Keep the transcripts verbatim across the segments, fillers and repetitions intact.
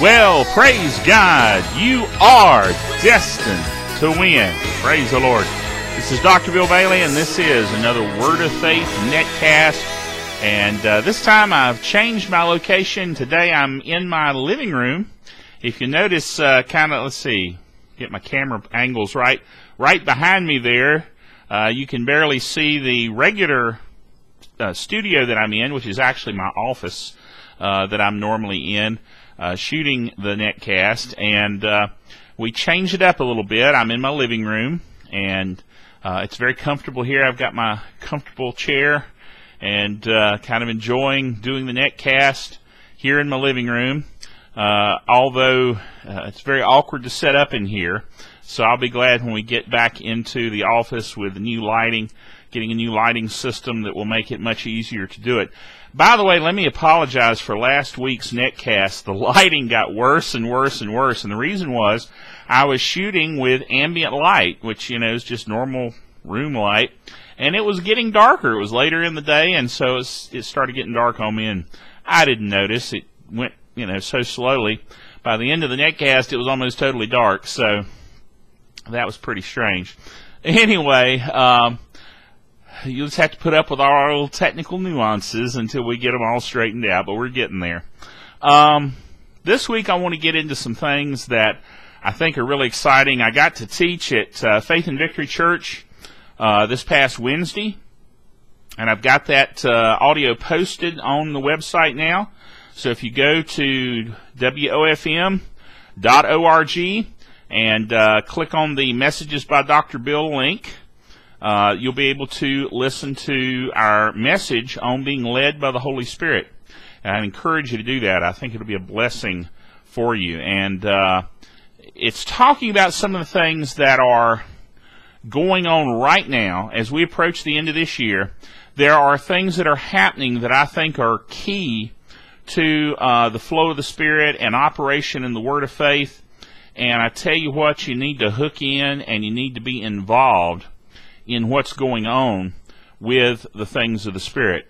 Well, praise God. You are destined to win. Praise the Lord. This is Doctor Bill Bailey, and this is another Word of Faith Netcast. And uh, this time I've changed my location. Today I'm in my living room. If you notice, uh, kind of, let's see, get my camera angles right. Right behind me there, uh, you can barely see the regular uh, studio that I'm in, which is actually my office uh, that I'm normally in. Uh, shooting the netcast, and uh, we changed it up a little bit. I'm in my living room, and uh, it's very comfortable here. I've got my comfortable chair, and uh, kind of enjoying doing the netcast here in my living room, uh, although uh, it's very awkward to set up in here, so I'll be glad when we get back into the office with the new lighting, getting a new lighting system that will make it much easier to do it. By the way, let me apologize for last week's netcast. The lighting got worse and worse and worse, and the reason was I was shooting with ambient light, which, you know, is just normal room light, and it was getting darker. It was later in the day, and so it's, it started getting dark on me, and I didn't notice. It went, you know, so slowly. By the end of the netcast, it was almost totally dark, so that was pretty strange. Anyway, um... you'll just have to put up with our little technical nuances until we get them all straightened out, but we're getting there. Um, this week I want to get into some things that I think are really exciting. I got to teach at uh, Faith and Victory Church uh, this past Wednesday, and I've got that uh, audio posted on the website now. So if you go to W O F M dot org and uh, click on the Messages by Doctor Bill link, Uh, you'll be able to listen to our message on being led by the Holy Spirit. And I encourage you to do that. I think it'll be a blessing for you. And uh, it's talking about some of the things that are going on right now as we approach the end of this year. There are things that are happening that I think are key to uh, the flow of the Spirit and operation in the Word of Faith. And I tell you what, you need to hook in and you need to be involved in what's going on with the things of the Spirit.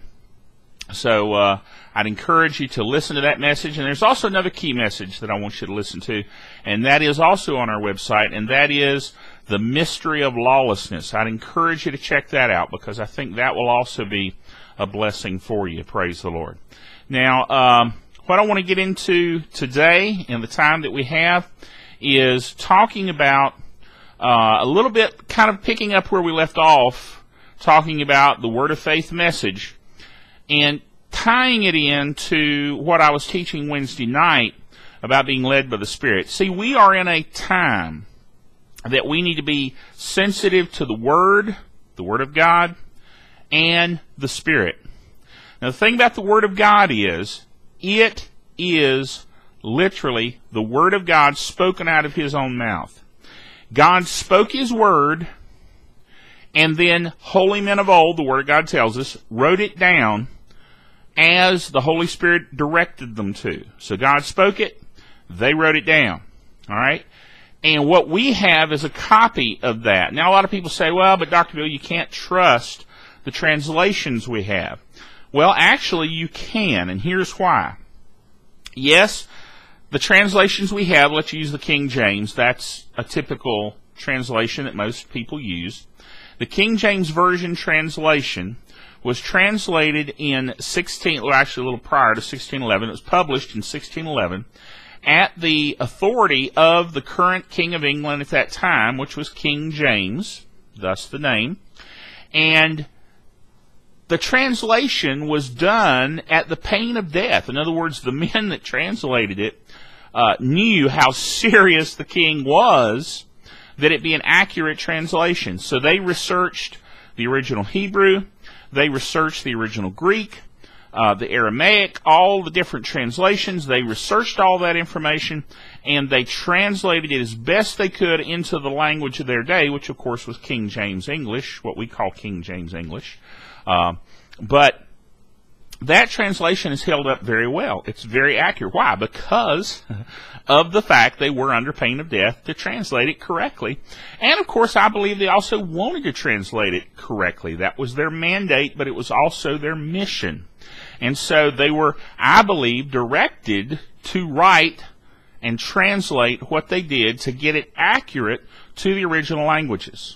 So uh, I'd encourage you to listen to that message. And there's also another key message that I want you to listen to, and that is also on our website, and that is the mystery of lawlessness. I'd encourage you to check that out because I think that will also be a blessing for you. Praise the Lord. Now, um, what I want to get into today in the time that we have is talking about Uh, a little bit kind of picking up where we left off, talking about the Word of Faith message and tying it into what I was teaching Wednesday night about being led by the Spirit. See, we are in a time that we need to be sensitive to the Word, the Word of God, and the Spirit. Now, the thing about the Word of God is, it is literally the Word of God spoken out of His own mouth. God spoke His Word, and then holy men of old, the Word of God tells us, wrote it down as the Holy Spirit directed them to. So God spoke it, they wrote it down. All right? And what we have is a copy of that. Now, a lot of people say, well, but Doctor Bill, you can't trust the translations we have. Well, actually, you can, and here's why. Yes, the translations we have, let's use the King James. That's a typical translation that most people use. The King James Version translation was translated in sixteen, well, actually a little prior to sixteen eleven. It was published in sixteen eleven at the authority of the current King of England at that time, which was King James, thus the name. And the translation was done at the pain of death. In other words, the men that translated it uh, knew how serious the king was, that it be an accurate translation. So they researched the original Hebrew, they researched the original Greek, uh, the Aramaic, all the different translations. They researched all that information, and they translated it as best they could into the language of their day, which of course was King James English, what we call King James English. Uh, but that translation is held up very well. It's very accurate. Why? Because of the fact they were under pain of death to translate it correctly. And, of course, I believe they also wanted to translate it correctly. That was their mandate, but it was also their mission. And so they were, I believe, directed to write and translate what they did to get it accurate to the original languages.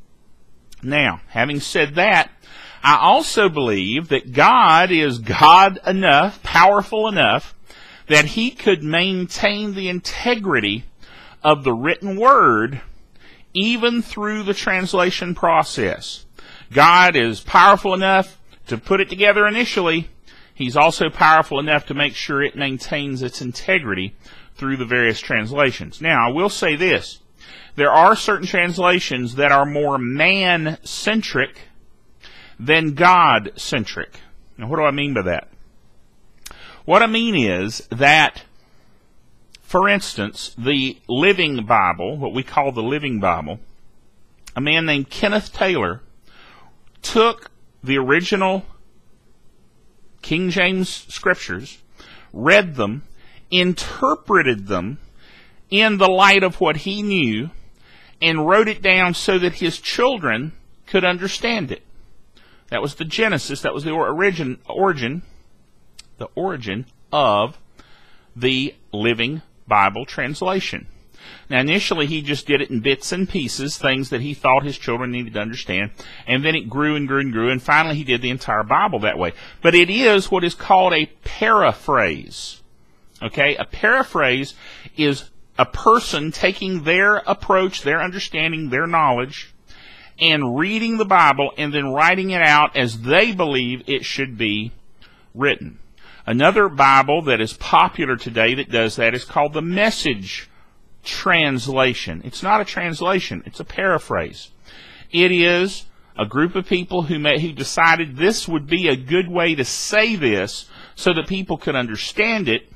Now, having said that, I also believe that God is God enough, powerful enough, that He could maintain the integrity of the written Word even through the translation process. God is powerful enough to put it together initially. He's also powerful enough to make sure it maintains its integrity through the various translations. Now, I will say this. There are certain translations that are more man-centric than God-centric. Now, what do I mean by that? What I mean is that, for instance, the Living Bible, what we call the Living Bible, a man named Kenneth Taylor took the original King James Scriptures, read them, interpreted them in the light of what he knew, and wrote it down so that his children could understand it. That was the genesis, that was the origin, origin, the origin of the Living Bible translation. Now, initially, he just did it in bits and pieces, things that he thought his children needed to understand, and then it grew and grew and grew, and finally he did the entire Bible that way. But it is what is called a paraphrase. Okay? A paraphrase is a person taking their approach, their understanding, their knowledge, and reading the Bible and then writing it out as they believe it should be written. Another Bible that is popular today that does that is called the Message translation. It's not a translation, it's a paraphrase. It is a group of people who, may, who decided this would be a good way to say this so that people could understand it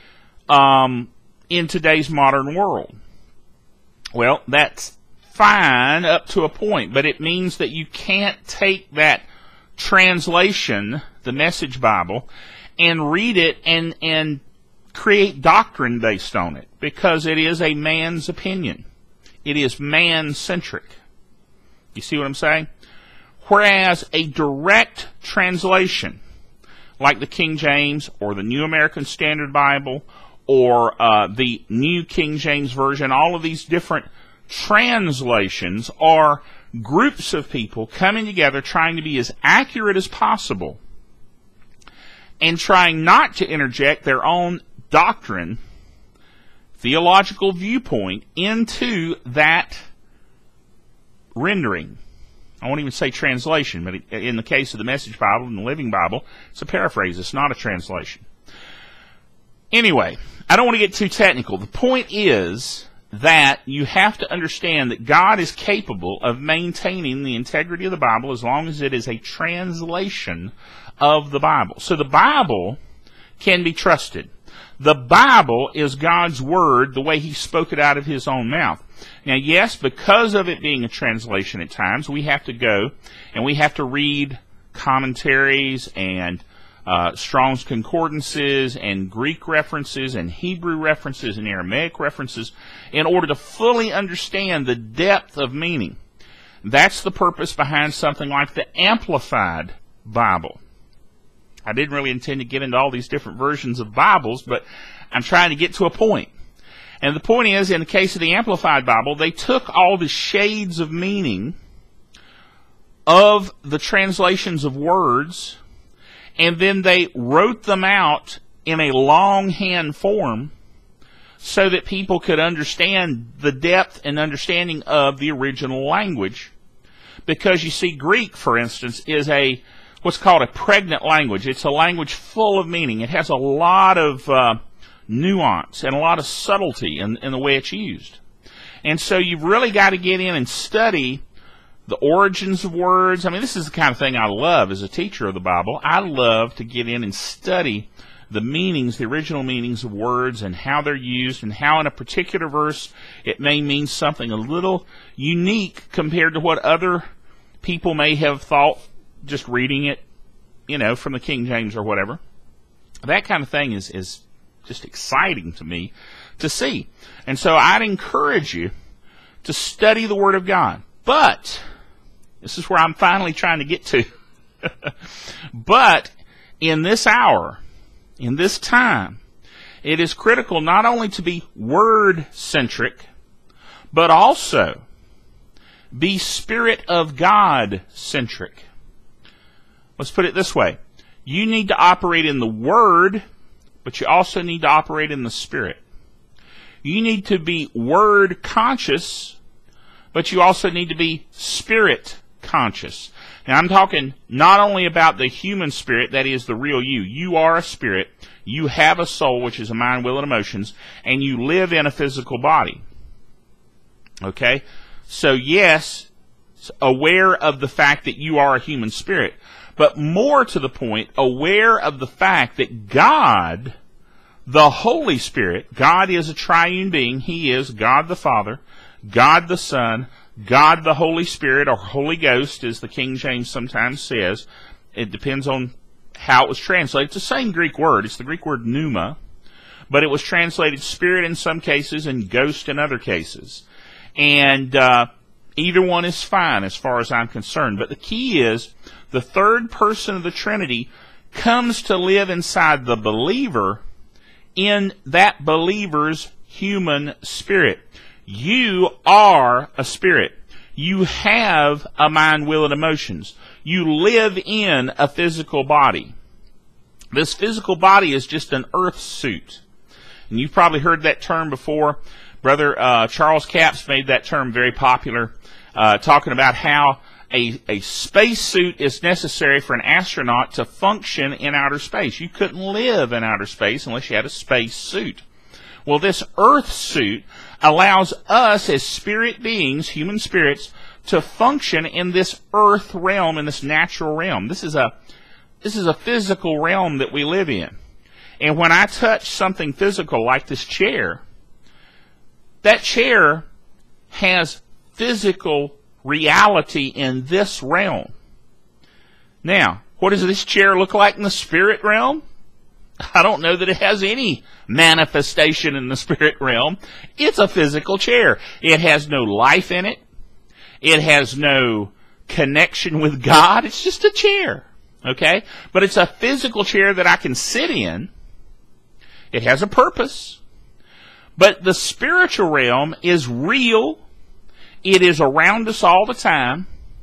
um, in today's modern world. Well, that's fine up to a point, but it means that you can't take that translation, the Message Bible, and read it and, and create doctrine based on it, because it is a man's opinion. It is man-centric. You see what I'm saying? Whereas a direct translation, like the King James or the New American Standard Bible or uh, the New King James Version, all of these different translations are groups of people coming together trying to be as accurate as possible and trying not to interject their own doctrine, theological viewpoint into that rendering. I won't even say translation, but in the case of the Message Bible and the Living Bible, it's a paraphrase. It's not a translation. Anyway, I don't want to get too technical. The point is that you have to understand that God is capable of maintaining the integrity of the Bible as long as it is a translation of the Bible. So the Bible can be trusted. The Bible is God's Word the way He spoke it out of His own mouth. Now, yes, because of it being a translation at times, we have to go and we have to read commentaries and uh, Strong's Concordances and Greek references and Hebrew references and Aramaic references in order to fully understand the depth of meaning. That's the purpose behind something like the Amplified Bible. I didn't really intend to get into all these different versions of Bibles, but I'm trying to get to a point. And the point is, in the case of the Amplified Bible, they took all the shades of meaning of the translations of words, and then they wrote them out in a longhand form so that people could understand the depth and understanding of the original language. Because you see, Greek, for instance, is a what's called a pregnant language. It's a language full of meaning. It has a lot of uh, nuance and a lot of subtlety in, in the way it's used. And so you've really got to get in and study the origins of words. I mean, this is the kind of thing I love as a teacher of the Bible. I love to get in and study the meanings, the original meanings of words and how they're used and how in a particular verse it may mean something a little unique compared to what other people may have thought just reading it, you know, from the King James or whatever. That kind of thing is, is just exciting to me to see. And so I'd encourage you to study the Word of God. But, this is where I'm finally trying to get to. But, in this hour, in this time, it is critical not only to be word-centric, but also be Spirit of God-centric. Let's put it this way. You need to operate in the Word, but you also need to operate in the Spirit. You need to be Word-conscious, but you also need to be Spirit-conscious. Now, I'm talking not only about the human spirit, that is the real you. You are a spirit. You have a soul, which is a mind, will, and emotions, and you live in a physical body. Okay? So, yes, aware of the fact that you are a human spirit, but more to the point, aware of the fact that God, the Holy Spirit, God is a triune being. He is God the Father, God the Son, God the Holy Spirit, or Holy Ghost, as the King James sometimes says. It depends on how it was translated. It's the same Greek word. It's the Greek word pneuma, but it was translated spirit in some cases and ghost in other cases. And uh, either one is fine as far as I'm concerned. But the key is the third person of the Trinity comes to live inside the believer in that believer's human spirit. You are a spirit. You have a mind, will, and emotions. You live in a physical body. This physical body is just an earth suit. And you've probably heard that term before. Brother uh, Charles Capps made that term very popular, uh, talking about how a, a space suit is necessary for an astronaut to function in outer space. You couldn't live in outer space unless you had a space suit. Well, this earth suit allows us as spirit beings, human spirits, to function in this earth realm, in this natural realm. This is a this is a physical realm that we live in. And when I touch something physical like this chair, that chair has physical reality in this realm. Now, what does this chair look like in the spirit realm? I don't know that it has any manifestation in the spirit realm. It's a physical chair. It has no life in it. It has no connection with God. It's just a chair. Okay? But it's a physical chair that I can sit in. It has a purpose. But the spiritual realm is real. It is around us all the time.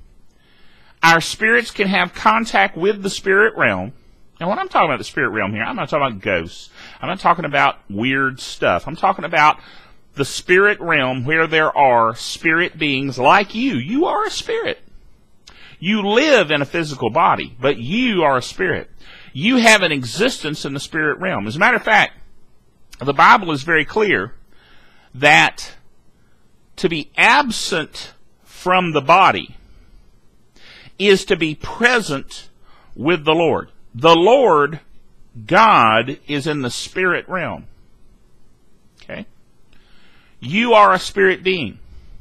Our spirits can have contact with the spirit realm. And when I'm talking about the spirit realm here, I'm not talking about ghosts. I'm not talking about weird stuff. I'm talking about the spirit realm where there are spirit beings like you. You are a spirit. You live in a physical body, but you are a spirit. You have an existence in the spirit realm. As a matter of fact, the Bible is very clear that to be absent from the body is to be present with the Lord. The Lord, God, is in the spirit realm. Okay? You are a spirit being.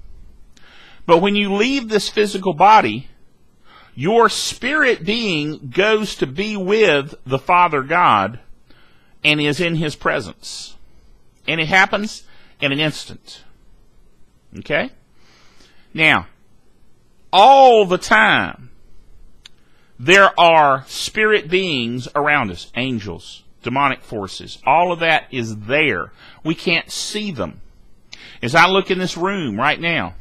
But when you leave this physical body, your spirit being goes to be with the Father God and is in His presence. And it happens in an instant. Okay? Now, all the time, there are spirit beings around us, angels, demonic forces. All of that is there. We can't see them. As I look in this room right now,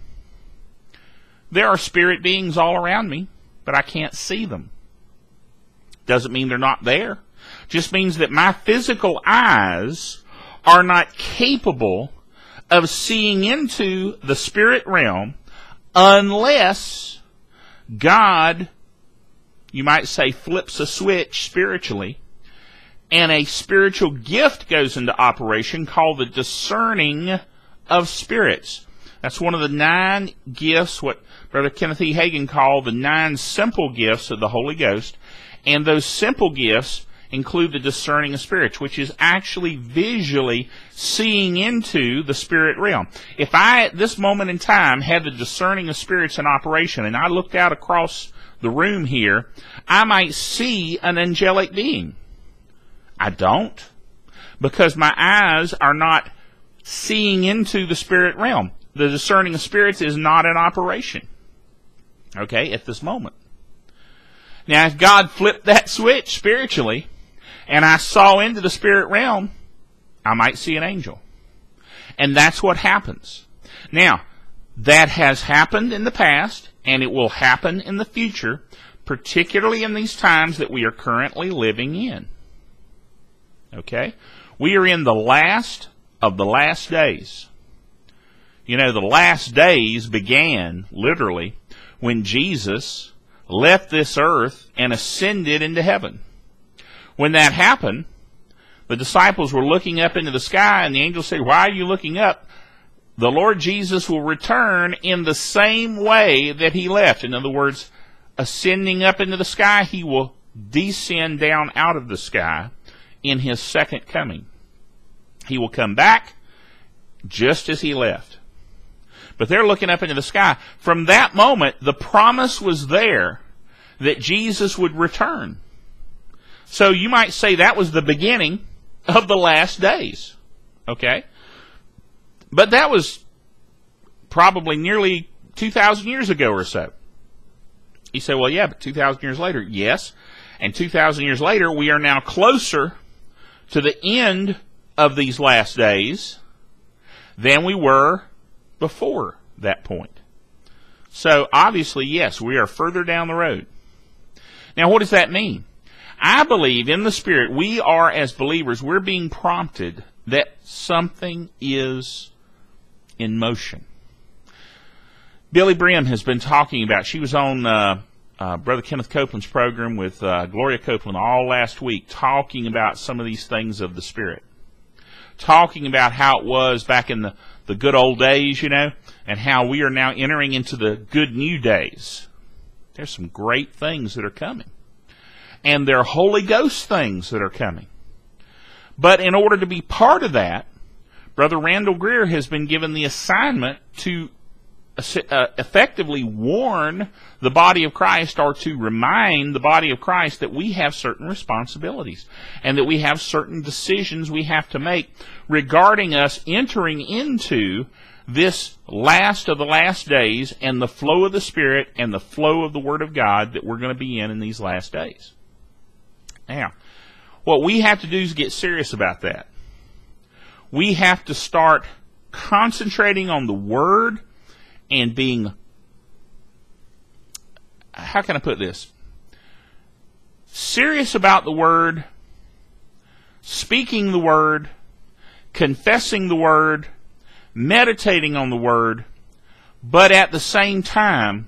there are spirit beings all around me, but I can't see them. Doesn't mean they're not there. Just means that my physical eyes are not capable of seeing into the spirit realm unless God, you might say, flips a switch spiritually, and a spiritual gift goes into operation called the discerning of spirits. That's one of the nine gifts, what Brother Kenneth E. Hagin called the nine simple gifts of the Holy Ghost. And those simple gifts include the discerning of spirits, which is actually visually seeing into the spirit realm. If I, at this moment in time, had the discerning of spirits in operation, and I looked out across the room here, I might see an angelic being. I don't, because my eyes are not seeing into the spirit realm. The discerning of spirits is not in operation, okay, at this moment. Now, if God flipped that switch spiritually, and I saw into the spirit realm, I might see an angel. And that's what happens. Now, that has happened in the past, and it will happen in the future, particularly in these times that we are currently living in. Okay? We are in the last of the last days. You know, the last days began, literally, when Jesus left this earth and ascended into heaven. When that happened, the disciples were looking up into the sky, and the angel said, "Why are you looking up? The Lord Jesus will return in the same way that he left." In other words, ascending up into the sky, he will descend down out of the sky in his second coming. He will come back just as he left. But they're looking up into the sky. From that moment, the promise was there that Jesus would return. So you might say that was the beginning of the last days. Okay? But that was probably nearly two thousand years ago or so. You say, well, yeah, but two thousand years later. Yes. And two thousand years later, we are now closer to the end of these last days than we were before that point. So, obviously, yes, we are further down the road. Now, what does that mean? I believe in the Spirit, we are, as believers, we're being prompted that something is in motion. Billy Brim has been talking about, she was on uh, uh, Brother Kenneth Copeland's program with uh, Gloria Copeland all last week, talking about some of these things of the Spirit. Talking about how it was back in the, the good old days, you know, and how we are now entering into the good new days. There's some great things that are coming. And there are Holy Ghost things that are coming. But in order to be part of that, Brother Randall Greer has been given the assignment to uh, effectively warn the body of Christ, or to remind the body of Christ that we have certain responsibilities and that we have certain decisions we have to make regarding us entering into this last of the last days and the flow of the Spirit and the flow of the Word of God that we're going to be in in these last days. Now, what we have to do is get serious about that. We have to start concentrating on the Word and being, how can I put this? Serious about the Word, speaking the Word, confessing the Word, meditating on the Word, but at the same time,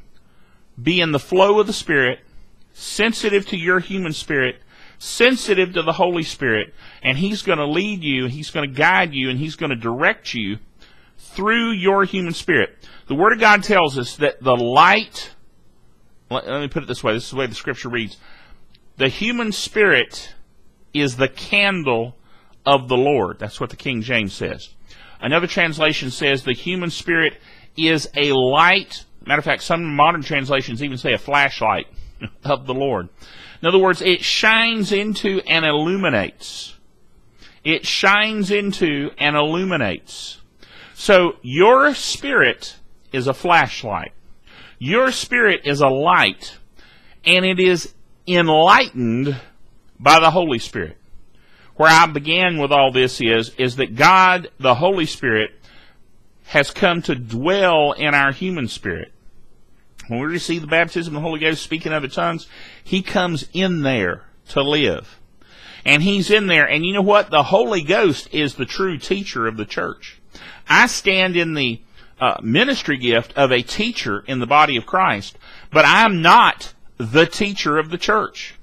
be in the flow of the Spirit, sensitive to your human spirit, sensitive to the Holy Spirit, and He's going to lead you, He's going to guide you, and He's going to direct you through your human spirit. The Word of God tells us that the light, let me put it this way, this is the way the Scripture reads, the human spirit is the candle of the Lord. That's what the King James says. Another translation says the human spirit is a light. Matter of fact, some modern translations even say a flashlight of the Lord. In other words, it shines into and illuminates. It shines into and illuminates. So your spirit is a flashlight. Your spirit is a light, and it is enlightened by the Holy Spirit. Where I began with all this is, is that God, the Holy Spirit, has come to dwell in our human spirit. When we receive the baptism of the Holy Ghost, speaking other tongues, He comes in there to live. And He's in there. And you know what? The Holy Ghost is the true teacher of the church. I stand in the uh, ministry gift of a teacher in the body of Christ, but I'm not the teacher of the church.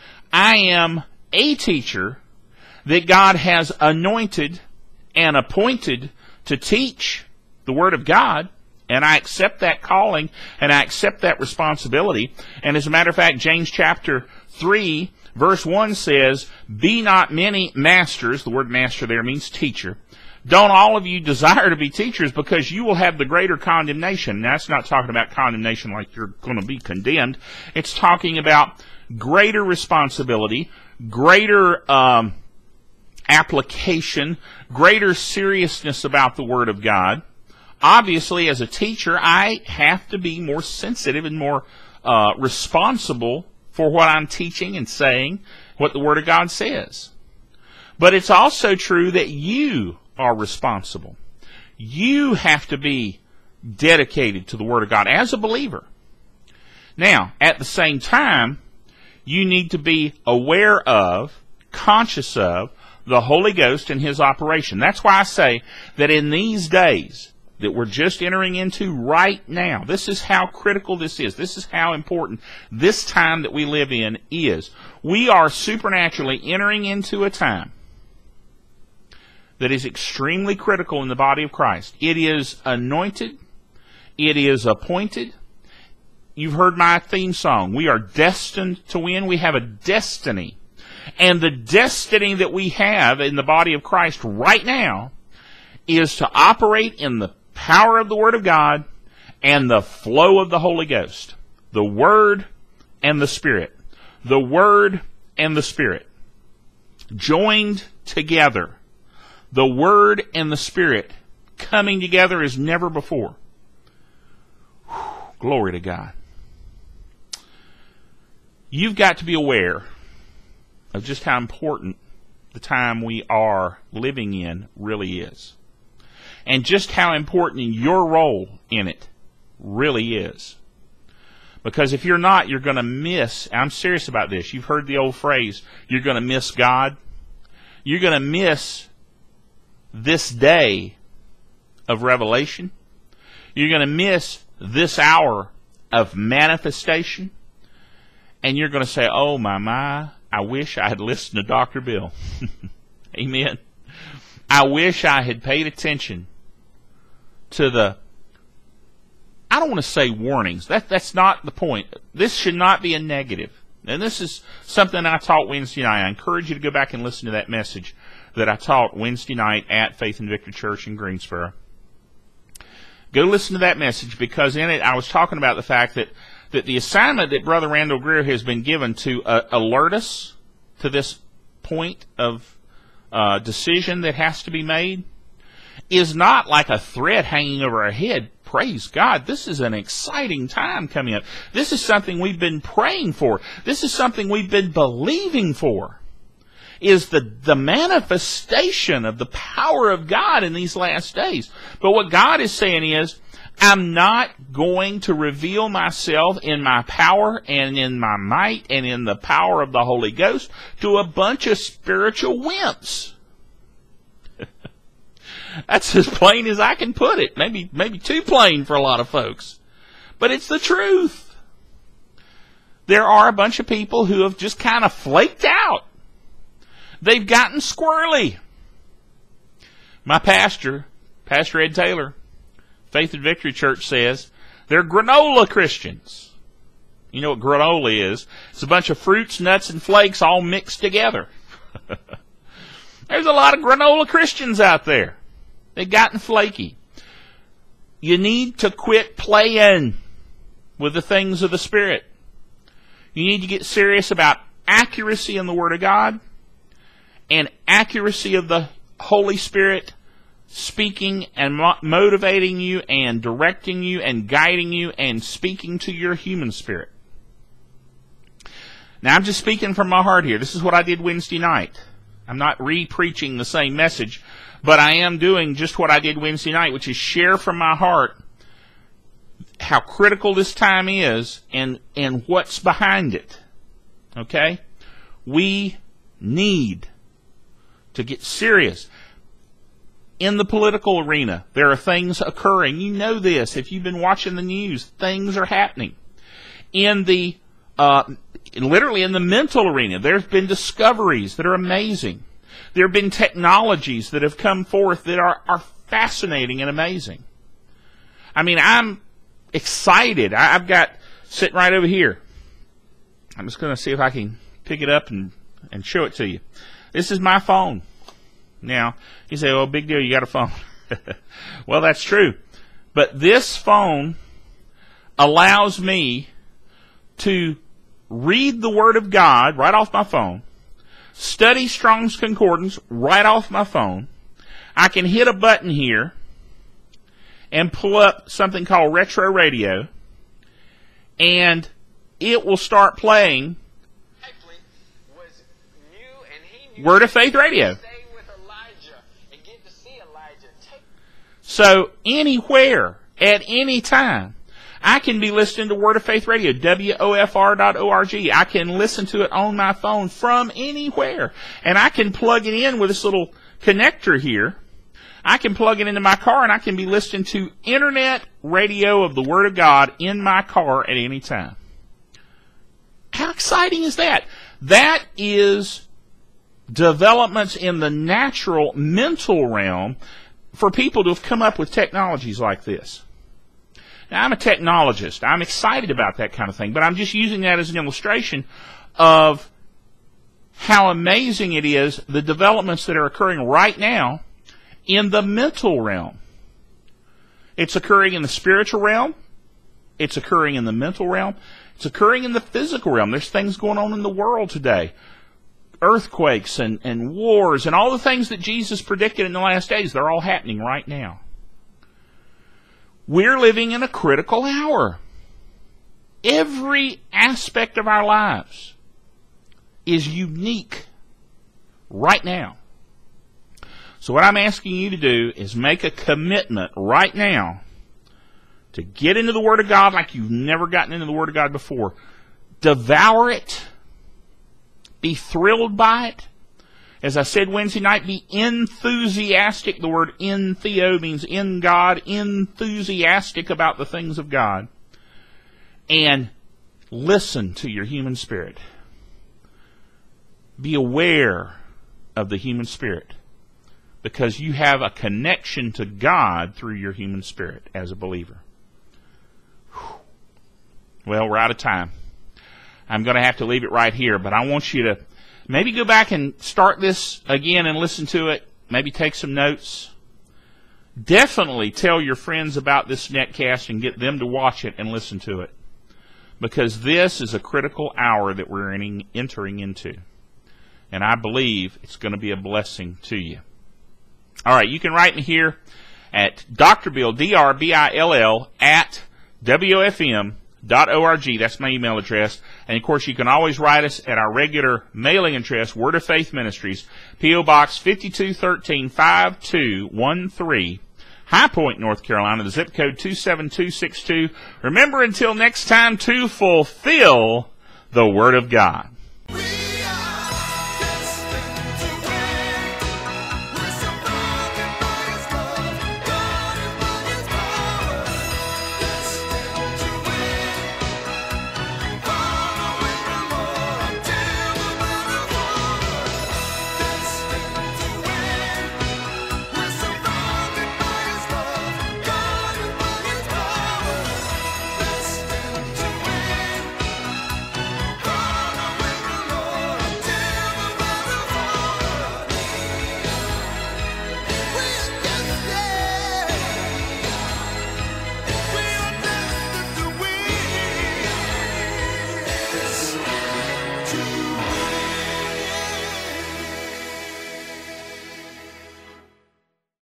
I am a teacher that God has anointed and appointed to teach the Word of God, and I accept that calling, and I accept that responsibility. And as a matter of fact, James chapter three, verse one says, "Be not many masters," the word master there means teacher, "don't all of you desire to be teachers, because you will have the greater condemnation." Now, that's not talking about condemnation like you're going to be condemned. It's talking about greater responsibility, greater um, application, greater seriousness about the Word of God. Obviously, as a teacher, I have to be more sensitive and more uh, responsible for what I'm teaching and saying, what the Word of God says. But it's also true that you are responsible. You have to be dedicated to the Word of God as a believer. Now, at the same time, you need to be aware of, conscious of, the Holy Ghost and His operation. That's why I say that in these days that we're just entering into right now, this is how critical this is. This is how important this time that we live in is. We are supernaturally entering into a time that is extremely critical in the body of Christ. It is anointed. It is appointed. You've heard my theme song. We are destined to win. We have a destiny. And the destiny that we have in the body of Christ right now is to operate in the power of the Word of God and the flow of the Holy Ghost. The Word and the Spirit. The Word and the Spirit. Joined together. The Word and the Spirit coming together as never before. Whew, glory to God. You've got to be aware of just how important the time we are living in really is. And just how important your role in it really is. Because if you're not, you're going to miss, I'm serious about this, you've heard the old phrase, you're going to miss God. You're going to miss this day of revelation. You're going to miss this hour of manifestation. And you're going to say, oh my, my, I wish I had listened to Doctor Bill. Amen. I wish I had paid attention to the, I don't want to say warnings. That, that's not the point. This should not be a negative. And this is something I taught Wednesday night. I encourage you to go back and listen to that message that I taught Wednesday night at Faith and Victory Church in Greensboro. Go listen to that message, because in it I was talking about the fact that, that the assignment that Brother Randall Greer has been given to uh, alert us to this point of uh, decision that has to be made is not like a thread hanging over our head. Praise God. This is an exciting time coming up. This is something we've been praying for. This is something we've been believing for. Is the, the manifestation of the power of God in these last days. But what God is saying is, I'm not going to reveal myself in my power and in my might and in the power of the Holy Ghost to a bunch of spiritual wimps. That's as plain as I can put it. Maybe, maybe too plain for a lot of folks. But it's the truth. There are a bunch of people who have just kind of flaked out. They've gotten squirrely. My pastor, Pastor Ed Taylor, Faith and Victory Church, says they're granola Christians. You know what granola is? It's a bunch of fruits, nuts, and flakes all mixed together. There's a lot of granola Christians out there. They've gotten flaky. You need to quit playing with the things of the Spirit. You need to get serious about accuracy in the Word of God and accuracy of the Holy Spirit speaking and mo- motivating you and directing you and guiding you and speaking to your human spirit. Now, I'm just speaking from my heart here. This is what I did Wednesday night. I'm not re-preaching the same message, but I am doing just what I did Wednesday night, which is share from my heart how critical this time is and, and what's behind it. Okay? We need to get serious. In the political arena, there are things occurring. You know this. If you've been watching the news, things are happening. In the, uh, literally in the mental arena, there's been discoveries that are amazing. There have been technologies that have come forth that are, are fascinating and amazing. I mean, I'm excited. I, I've got, sitting right over here. I'm just going to see if I can pick it up and, and show it to you. This is my phone. Now, you say, well, big deal, you got a phone. Well, that's true. But this phone allows me to read the Word of God right off my phone, study Strong's Concordance right off my phone. I can hit a button here and pull up something called Retro Radio, and it will start playing Word of Faith Radio. So anywhere, at any time, I can be listening to Word of Faith Radio, W O F R dot org. I can listen to it on my phone from anywhere. And I can plug it in with this little connector here. I can plug it into my car, and I can be listening to internet radio of the Word of God in my car at any time. How exciting is that? That is developments in the natural mental realm for people to have come up with technologies like this. Now, I'm a technologist. I'm excited about that kind of thing, but I'm just using that as an illustration of how amazing it is, the developments that are occurring right now in the mental realm. It's occurring in the spiritual realm. It's occurring in the mental realm. It's occurring in the physical realm. There's things going on in the world today. Earthquakes and, and wars and all the things that Jesus predicted in the last days, they're all happening right now. We're living in a critical hour. Every aspect of our lives is unique right now. So what I'm asking you to do is make a commitment right now to get into the Word of God like you've never gotten into the Word of God before. Devour it. Be thrilled by it. As I said Wednesday night, be enthusiastic. The word entheo means in God. Enthusiastic about the things of God. And listen to your human spirit. Be aware of the human spirit, because you have a connection to God through your human spirit as a believer. Well, we're out of time. I'm going to have to leave it right here, but I want you to maybe go back and start this again and listen to it. Maybe take some notes. Definitely tell your friends about this netcast and get them to watch it and listen to it, because this is a critical hour that we're entering into. And I believe it's going to be a blessing to you. All right, you can write me here at Doctor Bill, D R B I L L, at W O F M dot org. That's my email address. And, of course, you can always write us at our regular mailing address, Word of Faith Ministries, P O Box fifty-two thirteen, five two one three, High Point, North Carolina, the zip code two seven two six two. Remember, until next time, to fulfill the Word of God.